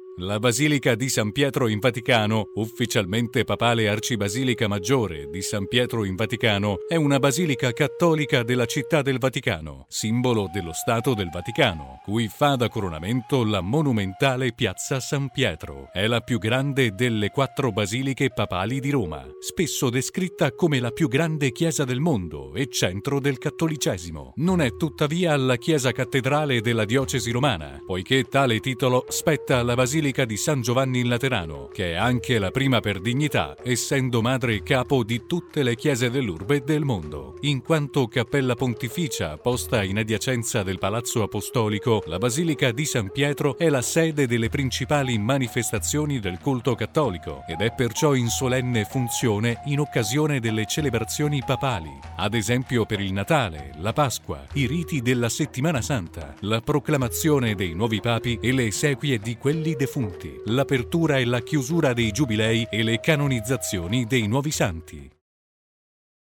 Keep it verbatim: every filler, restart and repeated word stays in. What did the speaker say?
La Basilica di San Pietro in Vaticano, ufficialmente papale arcibasilica maggiore di San Pietro in Vaticano, è una basilica cattolica della città del Vaticano, simbolo dello Stato del Vaticano, cui fa da coronamento la monumentale piazza San Pietro. È la più grande delle quattro basiliche papali di Roma, spesso descritta come la più grande chiesa del mondo e centro del cattolicesimo. Non è tuttavia la chiesa cattedrale della diocesi romana, poiché tale titolo spetta alla basilica di San Giovanni in Laterano, che è anche la prima per dignità, essendo madre e capo di tutte le chiese dell'urbe e del mondo. In quanto cappella pontificia posta in adiacenza del Palazzo Apostolico, la Basilica di San Pietro è la sede delle principali manifestazioni del culto cattolico ed è perciò in solenne funzione in occasione delle celebrazioni papali, ad esempio per il Natale, la Pasqua, i riti della Settimana Santa, la proclamazione dei nuovi papi e le esequie di quelli defunti, l'apertura e la chiusura dei giubilei e le canonizzazioni dei nuovi santi.